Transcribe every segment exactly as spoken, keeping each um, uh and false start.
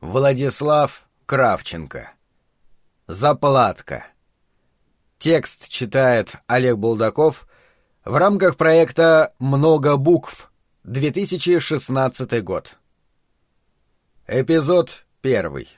Владислав Кравченко. Заплатка. Текст читает Олег Булдаков в рамках проекта «Много букв», две тысячи шестнадцатый год. Эпизод первый.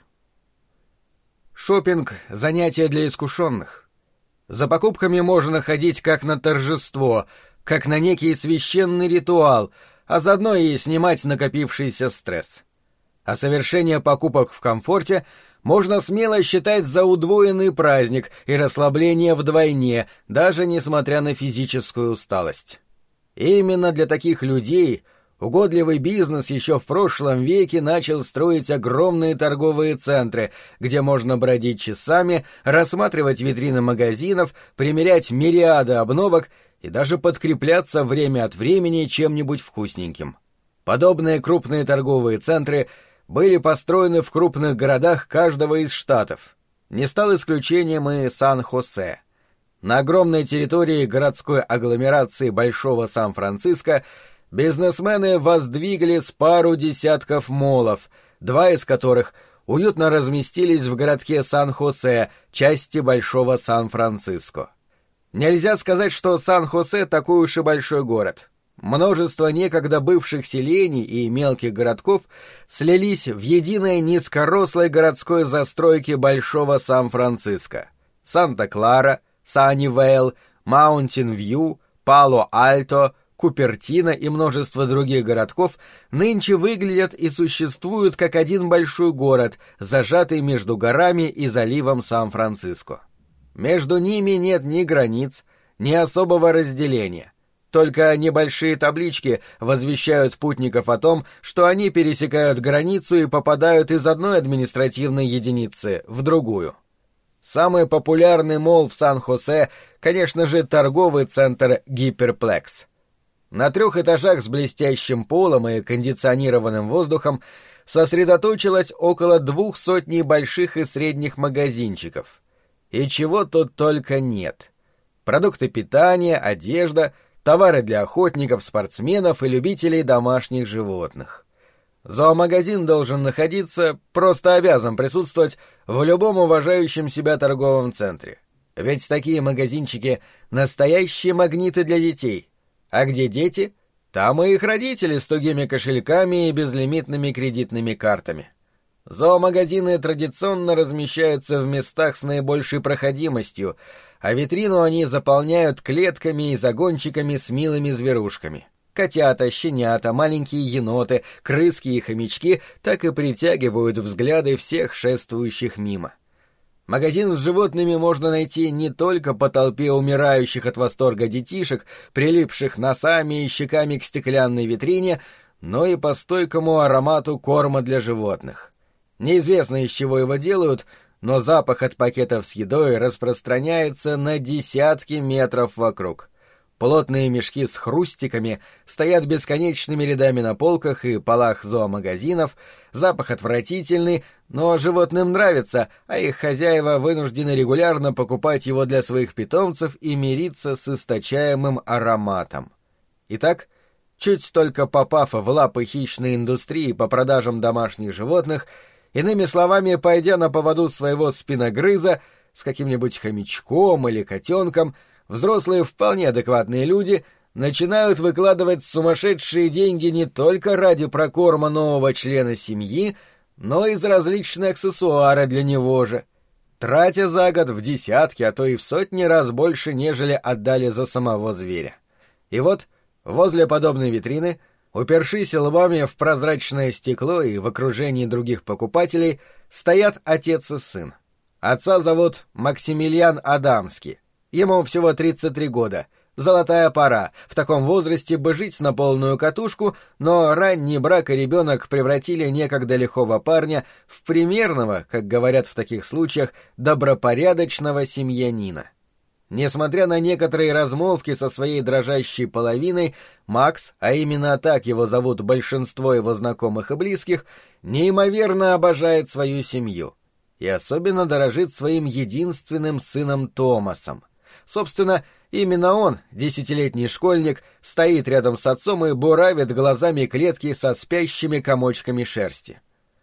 Шопинг — занятие для искушенных. За покупками можно ходить как на торжество, как на некий священный ритуал, а заодно и снимать накопившийся стресс. А совершение покупок в комфорте можно смело считать за удвоенный праздник и расслабление вдвойне, даже несмотря на физическую усталость. И именно для таких людей угодливый бизнес еще в прошлом веке начал строить огромные торговые центры, где можно бродить часами, рассматривать витрины магазинов, примерять мириады обновок и даже подкрепляться время от времени чем-нибудь вкусненьким. Подобные крупные торговые центры были построены в крупных городах каждого из штатов. Не стал исключением и Сан-Хосе. На огромной территории городской агломерации Большого Сан-Франциско бизнесмены воздвигли с пару десятков молов, два из которых уютно разместились в городке Сан-Хосе, части Большого Сан-Франциско. Нельзя сказать, что Сан-Хосе такой уж и большой город. Множество некогда бывших селений и мелких городков слились в единой низкорослой городской застройке Большого Сан-Франциско. Санта-Клара, Саннивейл, Маунтин-Вью, Пало-Альто, Купертино и множество других городков нынче выглядят и существуют как один большой город, зажатый между горами и заливом Сан-Франциско. Между ними нет ни границ, ни особого разделения. Только небольшие таблички возвещают путников о том, что они пересекают границу и попадают из одной административной единицы в другую. Самый популярный молл в Сан-Хосе, конечно же, торговый центр «Гиперплекс». На трех этажах с блестящим полом и кондиционированным воздухом сосредоточилось около двух сотни больших и средних магазинчиков. И чего тут только нет. Продукты питания, одежда, товары для охотников, спортсменов и любителей домашних животных. Зоомагазин должен находиться, просто обязан присутствовать в любом уважающем себя торговом центре. Ведь такие магазинчики — настоящие магниты для детей. А где дети, там и их родители с тугими кошельками и безлимитными кредитными картами. Зоомагазины традиционно размещаются в местах с наибольшей проходимостью, а витрину они заполняют клетками и загончиками с милыми зверушками. Котята, щенята, маленькие еноты, крыски и хомячки так и притягивают взгляды всех шествующих мимо. Магазин с животными можно найти не только по толпе умирающих от восторга детишек, прилипших носами и щеками к стеклянной витрине, но и по стойкому аромату корма для животных. Неизвестно, из чего его делают, но запах от пакетов с едой распространяется на десятки метров вокруг. Плотные мешки с хрустиками стоят бесконечными рядами на полках и полах зоомагазинов, запах отвратительный, но животным нравится, а их хозяева вынуждены регулярно покупать его для своих питомцев и мириться с источаемым ароматом. Итак, чуть только попав в лапы хищной индустрии по продажам домашних животных, иными словами, пойдя на поводу своего спиногрыза с каким-нибудь хомячком или котенком, взрослые вполне адекватные люди начинают выкладывать сумасшедшие деньги не только ради прокорма нового члена семьи, но и за различные аксессуары для него же, тратя за год в десятки, а то и в сотни раз больше, нежели отдали за самого зверя. И вот возле подобной витрины, упершись лбами в прозрачное стекло и в окружении других покупателей, стоят отец и сын. Отца зовут Максимилиан Адамский. Ему всего тридцать три года. Золотая пора. В таком возрасте бы жить на полную катушку, но ранний брак и ребенок превратили некогда лихого парня в примерного, как говорят в таких случаях, добропорядочного семьянина. Несмотря на некоторые размолвки со своей дрожащей половиной, Макс, а именно так его зовут большинство его знакомых и близких, неимоверно обожает свою семью и особенно дорожит своим единственным сыном Томасом. Собственно, именно он, десятилетний школьник, стоит рядом с отцом и буравит глазами клетки со спящими комочками шерсти.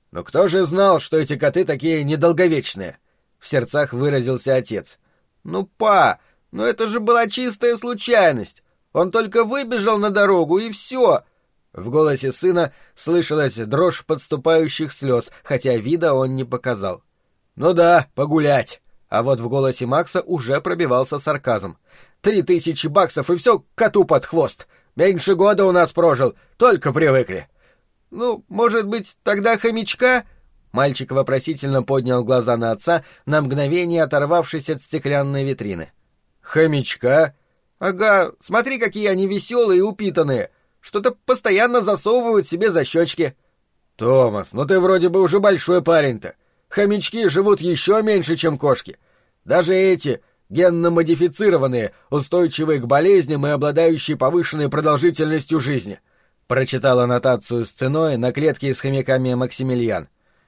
«Но кто же знал, что эти коты такие недолговечные?» — в сердцах выразился отец. «Ну, па, ну это же была чистая случайность. Он только выбежал на дорогу, и все!» В голосе сына слышалась дрожь подступающих слез, хотя вида он не показал. «Ну да, погулять!» А вот в голосе Макса уже пробивался сарказм. «Три тысячи баксов, и все коту под хвост! Меньше года у нас прожил, только привыкли!» «Ну, может быть, тогда хомячка?» Мальчик вопросительно поднял глаза на отца, на мгновение оторвавшись от стеклянной витрины. «Хомячка?» «Ага, смотри, какие они веселые и упитанные! Что-то постоянно засовывают себе за щечки!» «Томас, ну ты вроде бы уже большой парень-то! Хомячки живут еще меньше, чем кошки! Даже эти, генно-модифицированные, устойчивые к болезням и обладающие повышенной продолжительностью жизни!» Прочитал аннотацию с ценой на клетке с хомяками Максимилиан.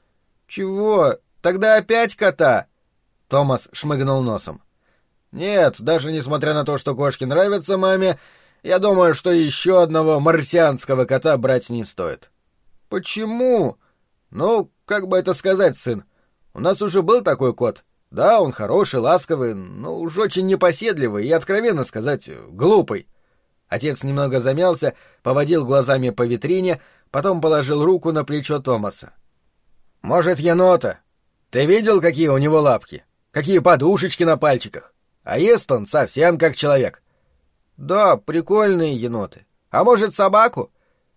«Чего? Тогда опять кота?» Томас шмыгнул носом. «Нет, даже несмотря на то, что кошки нравятся маме, я думаю, что еще одного марсианского кота брать не стоит». «Почему?» «Ну, как бы это сказать, сын? У нас уже был такой кот. Да, он хороший, ласковый, но уж очень непоседливый и, откровенно сказать, глупый». Отец немного замялся, поводил глазами по витрине, потом положил руку на плечо Томаса. «Может, енота? Ты видел, какие у него лапки? Какие подушечки на пальчиках? А ест он совсем как человек». «Да, прикольные еноты. А может, собаку?»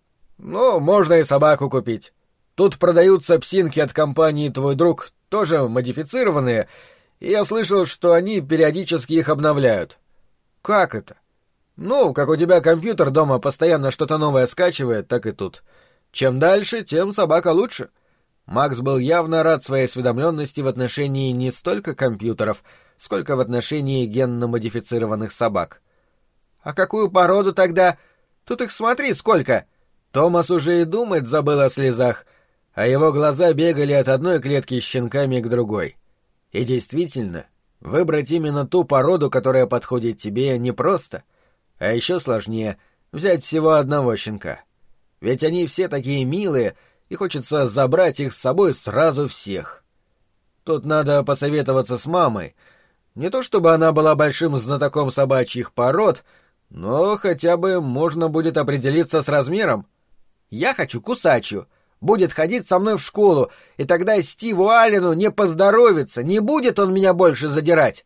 «Ну, можно и собаку купить. Тут продаются псинки от компании «Твой друг», тоже модифицированные, и я слышал, что они периодически их обновляют». «Как это?» «Ну, как у тебя компьютер дома постоянно что-то новое скачивает, так и тут. Чем дальше, тем собака лучше». Макс был явно рад своей осведомленности в отношении не столько компьютеров, сколько в отношении генно-модифицированных собак. «А какую породу тогда? Тут их смотри сколько!» Томас уже и думать забыл о слезах, а его глаза бегали от одной клетки с щенками к другой. И действительно, выбрать именно ту породу, которая подходит тебе, непросто, а еще сложнее взять всего одного щенка. Ведь они все такие милые, и хочется забрать их с собой сразу всех. Тут надо посоветоваться с мамой. Не то чтобы она была большим знатоком собачьих пород, но хотя бы можно будет определиться с размером. Я хочу кусачью. Будет ходить со мной в школу, и тогда Стиву Аллену не поздоровится, не будет он меня больше задирать.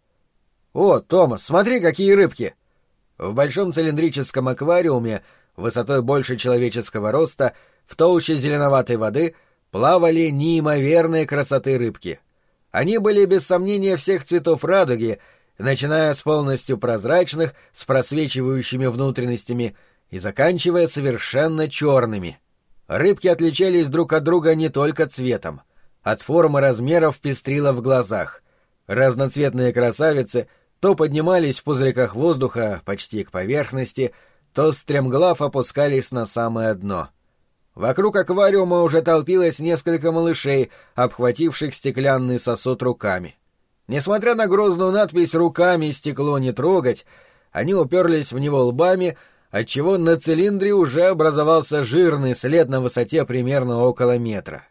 О, Томас, смотри, какие рыбки! В большом цилиндрическом аквариуме, высотой больше человеческого роста, в толще зеленоватой воды плавали неимоверные красоты рыбки. Они были без сомнения всех цветов радуги, начиная с полностью прозрачных, с просвечивающими внутренностями, и заканчивая совершенно черными. Рыбки отличались друг от друга не только цветом. От формы и размеров пестрило в глазах. Разноцветные красавицы то поднимались в пузырьках воздуха почти к поверхности, то стремглав опускались на самое дно. Вокруг аквариума уже толпилось несколько малышей, обхвативших стеклянный сосуд руками. Несмотря на грозную надпись «Руками стекло не трогать», они уперлись в него лбами, отчего на цилиндре уже образовался жирный след на высоте примерно около метра.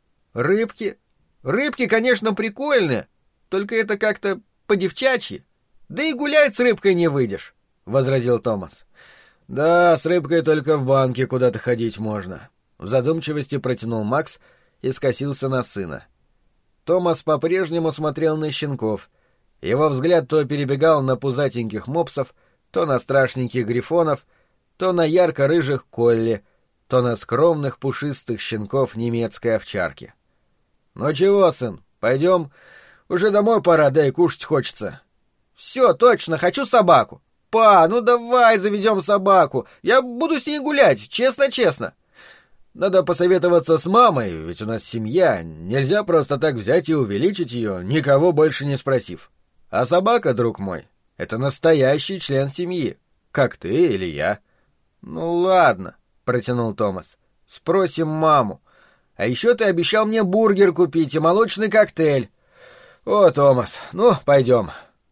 «Рыбки? Рыбки, конечно, прикольные, только это как-то по-девчачьи. Да и гулять с рыбкой не выйдешь», — возразил Томас. «Да, с рыбкой только в банке куда-то ходить можно», — в задумчивости протянул Макс и скосился на сына. Томас по-прежнему смотрел на щенков. Его взгляд то перебегал на пузатеньких мопсов, то на страшненьких грифонов, то на ярко-рыжих колли, то на скромных пушистых щенков немецкой овчарки. «Ну чего, сын, пойдем? Уже домой пора, да и кушать хочется». «Все, точно, хочу собаку. Па, ну давай заведем собаку. Я буду с ней гулять, честно-честно». «Надо посоветоваться с мамой, ведь у нас семья. Нельзя просто так взять и увеличить ее, никого больше не спросив. А собака, друг мой, это настоящий член семьи, как ты или я». «Ну ладно», — протянул Томас. «Спросим маму. А еще ты обещал мне бургер купить и молочный коктейль». «О, Томас, ну, пойдем».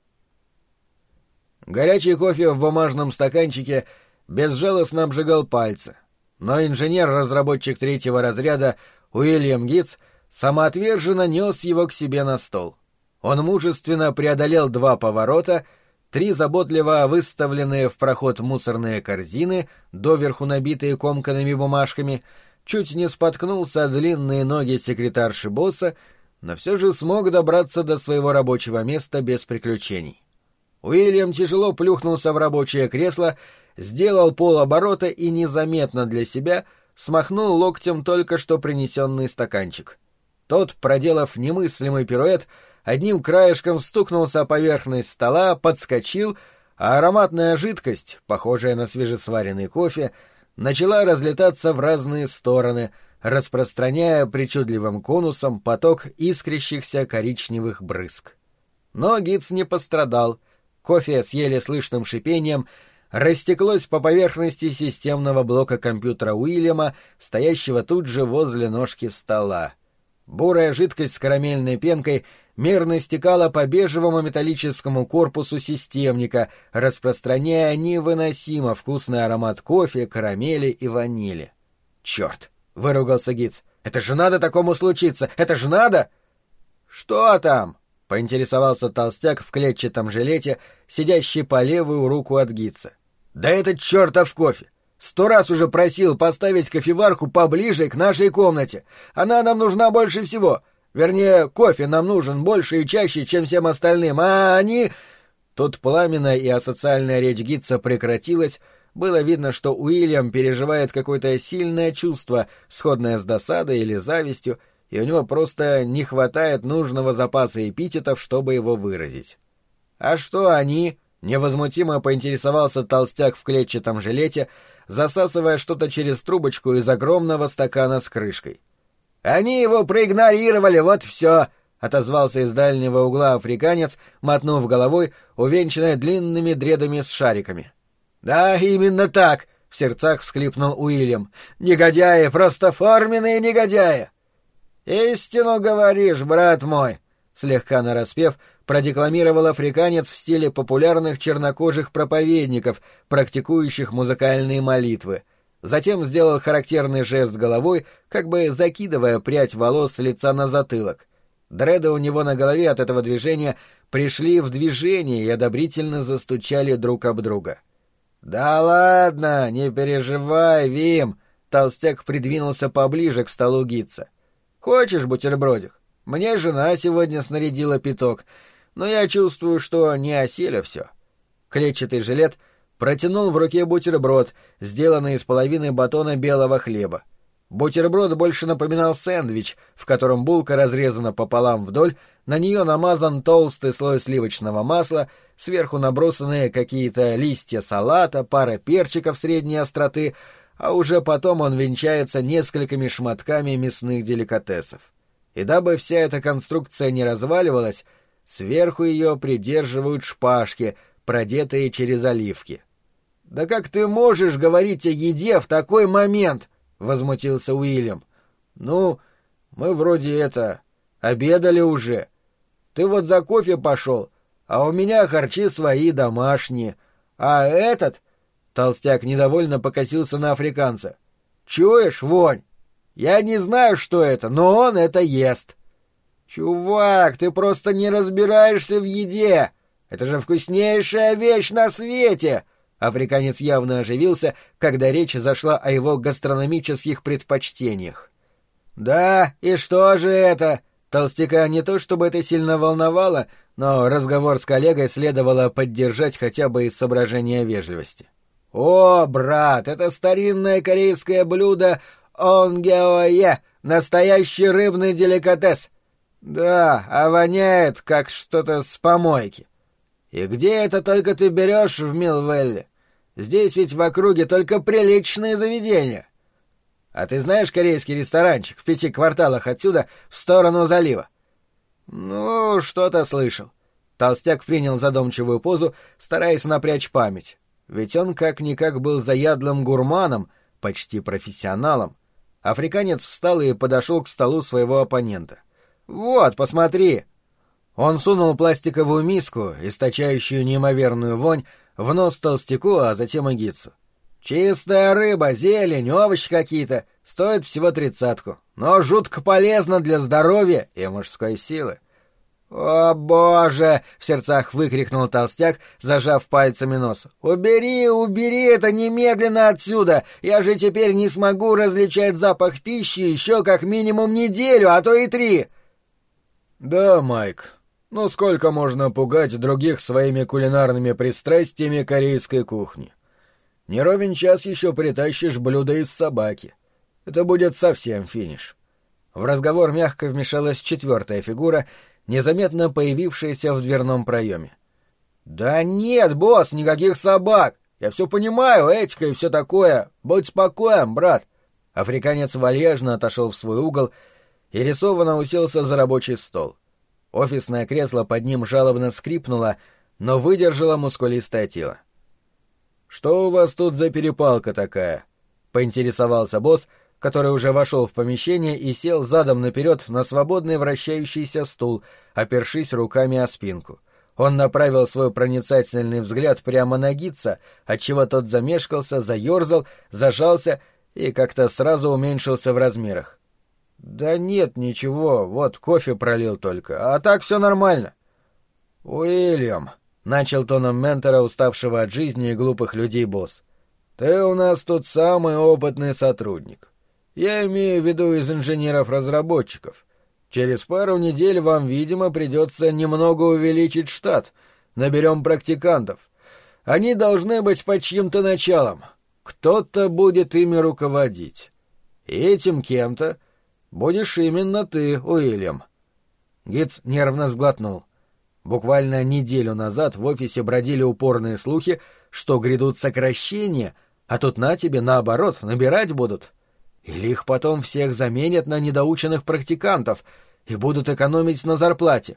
Горячий кофе в бумажном стаканчике безжалостно обжигал пальцы, но инженер-разработчик третьего разряда Уильям Гитц самоотверженно нес его к себе на стол. Он мужественно преодолел два поворота, три заботливо выставленные в проход мусорные корзины, доверху набитые комканными бумажками, чуть не споткнулся о длинные ноги секретарши босса, но все же смог добраться до своего рабочего места без приключений. Уильям тяжело плюхнулся в рабочее кресло, сделал полоборота и незаметно для себя смахнул локтем только что принесенный стаканчик. Тот, проделав немыслимый пируэт, одним краешком стукнулся о поверхность стола, подскочил, а ароматная жидкость, похожая на свежесваренный кофе, начала разлетаться в разные стороны, распространяя причудливым конусом поток искрящихся коричневых брызг. Но Гитц не пострадал. Кофе с еле слышным шипением растеклось по поверхности системного блока компьютера Уильяма, стоящего тут же возле ножки стола. Бурая жидкость с карамельной пенкой мерно стекала по бежевому металлическому корпусу системника, распространяя невыносимо вкусный аромат кофе, карамели и ванили. «Черт!» — выругался Гитц. «Это же надо такому случиться! Это же надо!» «Что там?» — поинтересовался толстяк в клетчатом жилете, сидящий по левую руку от Гитца. «Да этот чертов кофе! Сто раз уже просил поставить кофеварку поближе к нашей комнате. Она нам нужна больше всего. Вернее, кофе нам нужен больше и чаще, чем всем остальным, а они...» Тут пламенная и асоциальная речь Гитца прекратилась. Было видно, что Уильям переживает какое-то сильное чувство, сходное с досадой или завистью, и у него просто не хватает нужного запаса эпитетов, чтобы его выразить. «А что они?» — невозмутимо поинтересовался толстяк в клетчатом жилете, засасывая что-то через трубочку из огромного стакана с крышкой. «Они его проигнорировали, вот все!» — отозвался из дальнего угла африканец, мотнув головой, увенчанной длинными дредами с шариками. «Да, именно так!» — в сердцах всхлипнул Уильям. «Негодяи, просто форменные негодяи!» «Истину говоришь, брат мой!» — слегка нараспев, продекламировал африканец в стиле популярных чернокожих проповедников, практикующих музыкальные молитвы. Затем сделал характерный жест головой, как бы закидывая прядь волос с лица на затылок. Дреды у него на голове от этого движения пришли в движение и одобрительно застучали друг об друга. «Да ладно, не переживай, Вим!» — толстяк придвинулся поближе к столу Гитца. «Хочешь бутербродик? Мне жена сегодня снарядила пяток, но я чувствую, что не оселя все». Клетчатый жилет протянул в руке бутерброд, сделанный из половины батона белого хлеба. Бутерброд больше напоминал сэндвич, в котором булка разрезана пополам вдоль, на нее намазан толстый слой сливочного масла, сверху набросаны какие-то листья салата, пара перчиков средней остроты, а уже потом он венчается несколькими шматками мясных деликатесов. И дабы вся эта конструкция не разваливалась, сверху ее придерживают шпажки, продетые через оливки. «Да как ты можешь говорить о еде в такой момент?» — возмутился Уильям. «Ну, мы вроде это... обедали уже. Ты вот за кофе пошел, а у меня харчи свои домашние. А этот...» — толстяк недовольно покосился на африканца. «Чуешь, вонь? Я не знаю, что это, но он это ест». «Чувак, ты просто не разбираешься в еде. Это же вкуснейшая вещь на свете!» Африканец явно оживился, когда речь зашла о его гастрономических предпочтениях. «Да, и что же это?» Толстяка не то чтобы это сильно волновало, но разговор с коллегой следовало поддержать хотя бы из соображения вежливости. «О, брат, это старинное корейское блюдо онгеое, настоящий рыбный деликатес. Да, а воняет, как что-то с помойки. И где это только ты берешь в Милвелле? Здесь ведь в округе только приличные заведения. А ты знаешь корейский ресторанчик в пяти кварталах отсюда в сторону залива?» «Ну, что-то слышал». Толстяк принял задумчивую позу, стараясь напрячь память. Ведь он как-никак был заядлым гурманом, почти профессионалом. Африканец встал и подошел к столу своего оппонента. «Вот, посмотри!» Он сунул пластиковую миску, источающую неимоверную вонь, в нос толстяку, а затем и Гитцу. «Чистая рыба, зелень, овощи какие-то, Стоит всего тридцатку, но жутко полезно для здоровья и мужской силы. «О, боже!» — в сердцах выкрикнул толстяк, зажав пальцами нос. «Убери, убери это немедленно отсюда! Я же теперь не смогу различать запах пищи еще как минимум неделю, а то и три!» «Да, Майк, ну сколько можно пугать других своими кулинарными пристрастиями корейской кухни? Не ровен час еще притащишь блюдо из собаки. Это будет совсем финиш». В разговор мягко вмешалась четвертая фигура, незаметно появившаяся в дверном проеме. «Да нет, босс, никаких собак! Я все понимаю, этика и все такое. Будь спокоен, брат!» Африканец вальяжно отошел в свой угол и рисованно уселся за рабочий стол. Офисное кресло под ним жалобно скрипнуло, но выдержало мускулистое тело. «Что у вас тут за перепалка такая?» — поинтересовался босс, который уже вошел в помещение и сел задом наперед на свободный вращающийся стул, опершись руками о спинку. Он направил свой проницательный взгляд прямо на Гитца, отчего тот замешкался, заерзал, зажался и как-то сразу уменьшился в размерах. «Да нет, ничего, вот кофе пролил только, а так все нормально». «Уильям», — начал тоном ментора, уставшего от жизни и глупых людей босс, — «ты у нас тут самый опытный сотрудник. Я имею в виду из инженеров-разработчиков. Через пару недель вам, видимо, придется немного увеличить штат. Наберем практикантов. Они должны быть под чьим-то началом. Кто-то будет ими руководить. И этим кем-то будешь именно ты, Уильям». Гитц нервно сглотнул. Буквально неделю назад в офисе бродили упорные слухи, что грядут сокращения, а тут на тебе, наоборот, набирать будут. Или их потом всех заменят на недоученных практикантов и будут экономить на зарплате.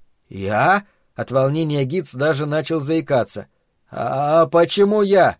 «Я?» — от волнения Гитц даже начал заикаться. «А почему я?»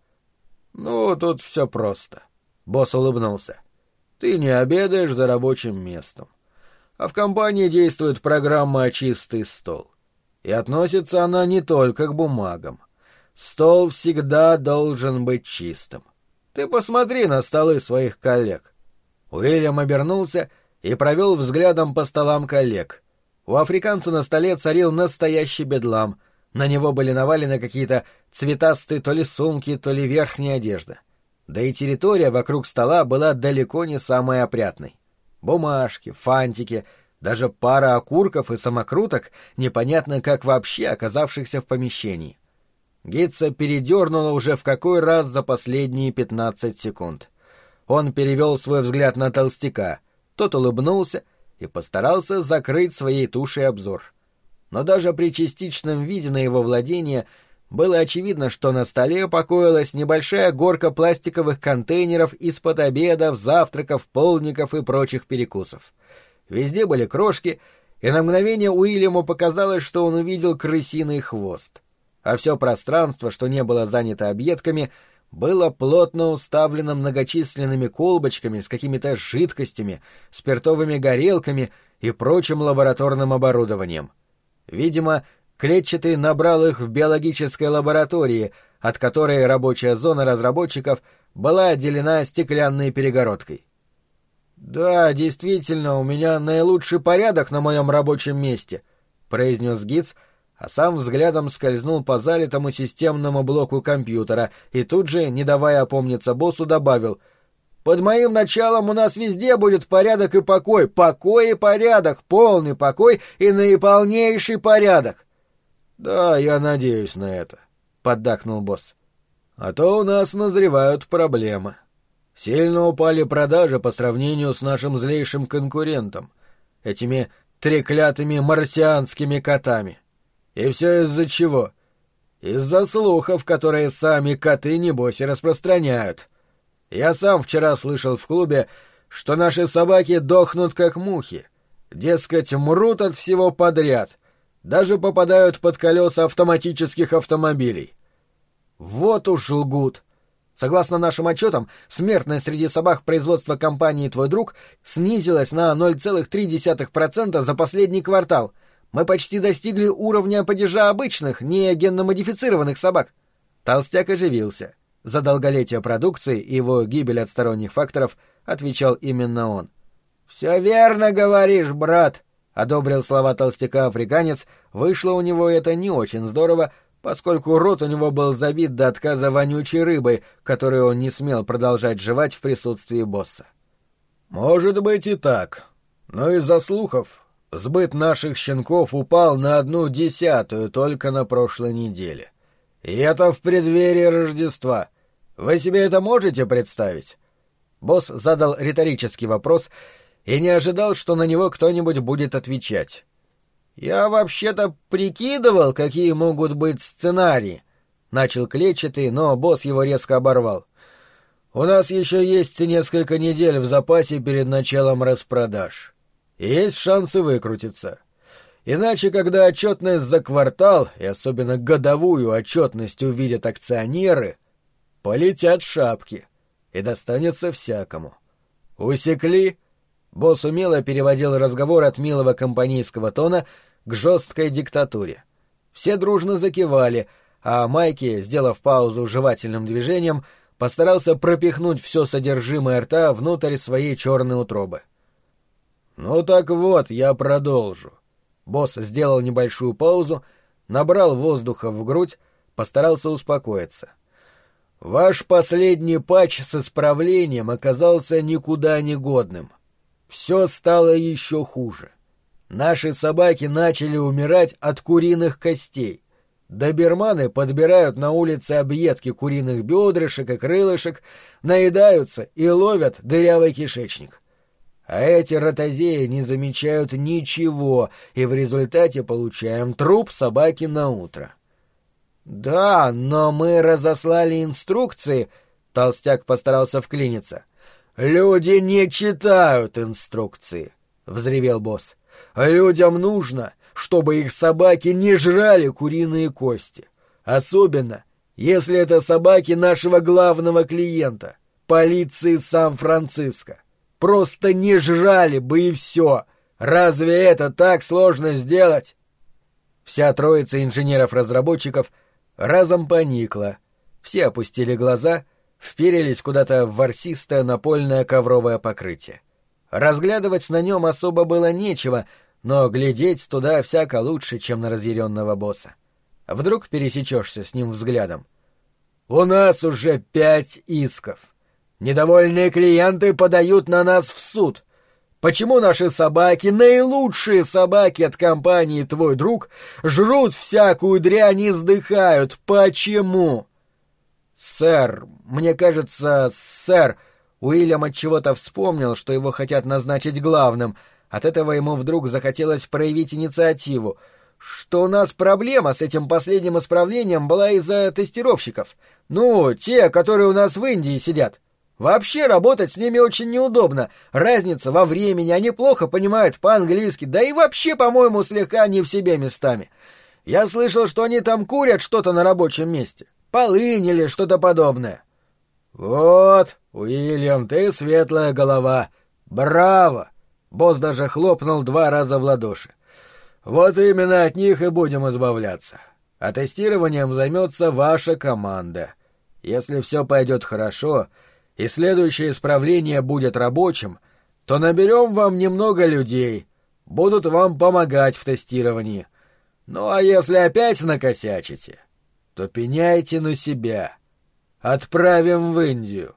«Ну, тут все просто». Босс улыбнулся. «Ты не обедаешь за рабочим местом. А в компании действует программа «Чистый стол». И относится она не только к бумагам. Стол всегда должен быть чистым. Ты посмотри на столы своих коллег». Уильям обернулся и провел взглядом по столам коллег. У африканца на столе царил настоящий бедлам. На него были навалены какие-то цветастые то ли сумки, то ли верхняя одежда. Да и территория вокруг стола была далеко не самой опрятной. Бумажки, фантики, даже пара окурков и самокруток, непонятно как вообще оказавшихся в помещении. Гитца передернуло уже в какой раз за последние пятнадцать секунд. Он перевел свой взгляд на толстяка, тот улыбнулся и постарался закрыть своей тушей обзор. Но даже при частичном виде на его владение было очевидно, что на столе покоилась небольшая горка пластиковых контейнеров из-под обедов, завтраков, полдников и прочих перекусов. Везде были крошки, и на мгновение Уильяму показалось, что он увидел крысиный хвост. А все пространство, что не было занято объедками, было плотно уставлено многочисленными колбочками с какими-то жидкостями, спиртовыми горелками и прочим лабораторным оборудованием. Видимо, Клетчатый набрал их в биологической лаборатории, от которой рабочая зона разработчиков была отделена стеклянной перегородкой. «Да, действительно, у меня наилучший порядок на моем рабочем месте», — произнес Гитц, а сам взглядом скользнул по залитому системному блоку компьютера и тут же, не давая опомниться боссу, добавил: «Под моим началом у нас везде будет порядок и покой, покой и порядок, полный покой и наиполнейший порядок». «Да, я надеюсь на это», — поддакнул босс. «А то у нас назревают проблемы. Сильно упали продажи по сравнению с нашим злейшим конкурентом, этими треклятыми марсианскими котами. И все из-за чего? Из-за слухов, которые сами коты, небось, и распространяют. Я сам вчера слышал в клубе, что наши собаки дохнут как мухи. Дескать, мрут от всего подряд. Даже попадают под колеса автоматических автомобилей. Вот уж лгут. Согласно нашим отчетам, смертность среди собак производства компании «Твой друг» снизилась на ноль целых три десятых процента за последний квартал. Мы почти достигли уровня падежа обычных, не генно-модифицированных собак. Толстяк оживился. За долголетие продукции и его гибель от сторонних факторов отвечал именно он. «Все верно говоришь, брат», — одобрил слова толстяка африканец. Вышло у него это не очень здорово, поскольку рот у него был забит до отказа вонючей рыбой, которую он не смел продолжать жевать в присутствии босса. «Может быть и так, но из-за слухов сбыт наших щенков упал на одну десятую только на прошлой неделе. И это в преддверии Рождества. Вы себе это можете представить?» Босс задал риторический вопрос и не ожидал, что на него кто-нибудь будет отвечать. «Я вообще-то прикидывал, какие могут быть сценарии», — начал Клетчатый, но босс его резко оборвал. «У нас еще есть несколько недель в запасе перед началом распродаж. И есть шансы выкрутиться. Иначе, когда отчетность за квартал, и особенно годовую отчетность увидят акционеры, полетят шапки, и достанется всякому. Усекли?» Босс умело переводил разговор от милого компанейского тона к жесткой диктатуре. Все дружно закивали, а Майки, сделав паузу жевательным движением, постарался пропихнуть все содержимое рта внутрь своей черной утробы. «Ну так вот, я продолжу». Босс сделал небольшую паузу, набрал воздуха в грудь, постарался успокоиться. «Ваш последний патч с исправлением оказался никуда не годным. Все стало еще хуже. Наши собаки начали умирать от куриных костей. Доберманы подбирают на улице объедки куриных бедрышек и крылышек, наедаются и ловят дырявый кишечник. А эти ротозеи не замечают ничего, и в результате получаем труп собаки на утро». «Да, но мы разослали инструкции», — толстяк постарался вклиниться. «Люди не читают инструкции», — взревел босс. «Людям нужно, чтобы их собаки не жрали куриные кости. Особенно, если это собаки нашего главного клиента, полиции Сан-Франциско. Просто не жрали бы и все. Разве это так сложно сделать?» Вся троица инженеров-разработчиков разом поникла. Все опустили глаза, вперились куда-то в ворсистое напольное ковровое покрытие. Разглядывать на нем особо было нечего, но глядеть туда всяко лучше, чем на разъяренного босса. Вдруг пересечешься с ним взглядом. «У нас уже пять исков. Недовольные клиенты подают на нас в суд. Почему наши собаки, наилучшие собаки от компании «Твой друг», жрут всякую дрянь и сдыхают? Почему?» «Сэр, мне кажется, сэр...» Уильям отчего-то вспомнил, что его хотят назначить главным. От этого ему вдруг захотелось проявить инициативу. «Что у нас проблема с этим последним исправлением была из-за тестировщиков. Ну, те, которые у нас в Индии сидят. Вообще работать с ними очень неудобно. Разница во времени, они плохо понимают по-английски, да и вообще, по-моему, слегка не в себе местами. Я слышал, что они там курят что-то на рабочем месте. Полынь или что-то подобное». «Вот, Уильям, ты светлая голова. Браво!» Босс даже хлопнул два раза в ладоши. «Вот именно от них и будем избавляться. А тестированием займется ваша команда. Если все пойдет хорошо, и следующее исправление будет рабочим, то наберем вам немного людей, будут вам помогать в тестировании. Ну а если опять накосячите, то пеняйте на себя. Отправим в Индию».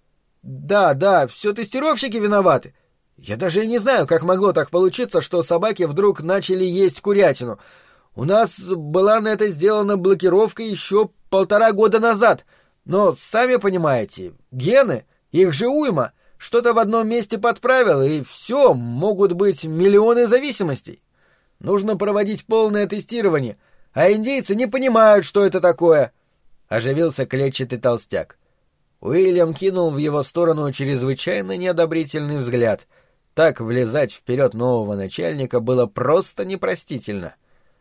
«Да, да, все тестировщики виноваты. Я даже и не знаю, как могло так получиться, что собаки вдруг начали есть курятину. У нас была на это сделана блокировка еще полтора года назад. Но, сами понимаете, гены, их же уйма, что-то в одном месте подправил, и все, могут быть миллионы зависимостей. Нужно проводить полное тестирование, а индейцы не понимают, что это такое». Оживился клетчатый толстяк. Уильям кинул в его сторону чрезвычайно неодобрительный взгляд. Так влезать вперед нового начальника было просто непростительно.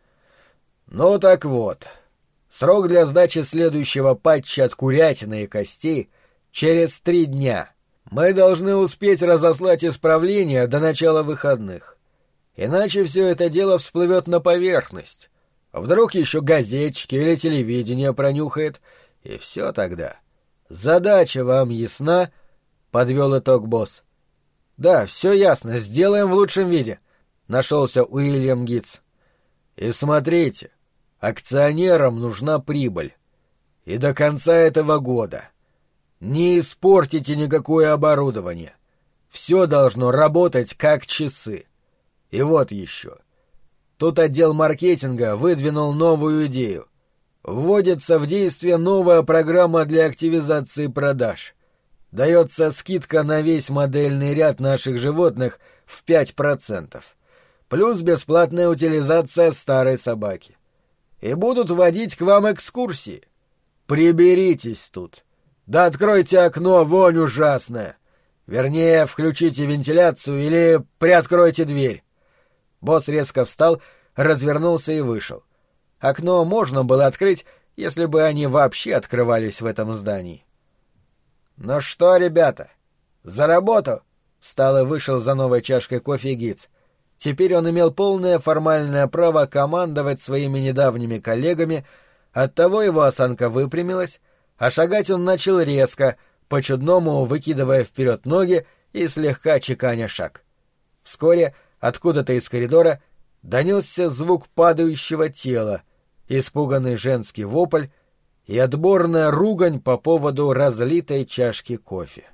«Ну так вот, срок для сдачи следующего патча от курятины и костей через три дня. Мы должны успеть разослать исправления до начала выходных. Иначе все это дело всплывет на поверхность. Вдруг еще газетчики или телевидение пронюхает, и все тогда. Задача вам ясна?» — подвел итог босс. Да, все ясно, сделаем в лучшем виде. Нашелся Уильям Гитц. И смотрите, акционерам нужна прибыль. И до конца этого года. Не испортите никакое оборудование. Все должно работать как часы. И вот еще. Тут отдел маркетинга выдвинул новую идею. Вводится в действие новая программа для активизации продаж. Дается скидка на весь модельный ряд наших животных в пять процентов. Плюс бесплатная утилизация старой собаки. И будут водить к вам экскурсии. Приберитесь тут. Да откройте окно, вонь ужасная. Вернее, включите вентиляцию или приоткройте дверь. Босс резко встал, развернулся и вышел. Окно можно было открыть, если бы они вообще открывались в этом здании. «Ну что, ребята, за работу!» — встал и вышел за новой чашкой кофе Гитц. Теперь он имел полное формальное право командовать своими недавними коллегами, оттого его осанка выпрямилась, а шагать он начал резко, по-чудному выкидывая вперед ноги и слегка чеканя шаг. Вскоре откуда-то из коридора донесся звук падающего тела, испуганный женский вопль и отборная ругань по поводу разлитой чашки кофе.